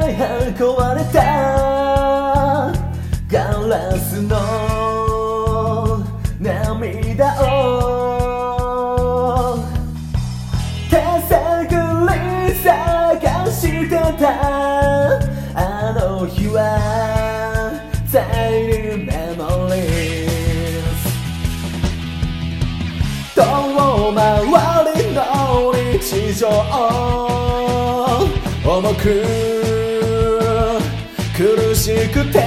壊れたガラスの涙を手探り探してたあの日は大量メモリー遠回りの日常重く苦しくて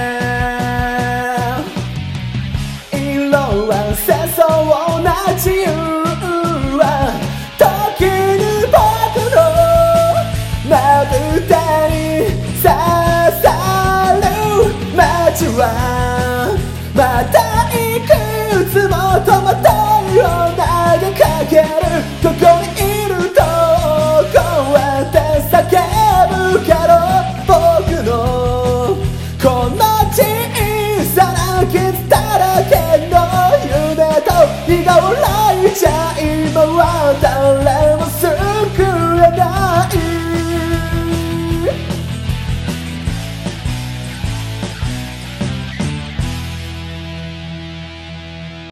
色あせそうな自由は時に僕のまぶたに刺さる街はまたいくつも戸惑いを投げかけるここにいるとこうやって叫ぶけど僕のこの小さな傷だらけの夢と苦笑いじゃ今は誰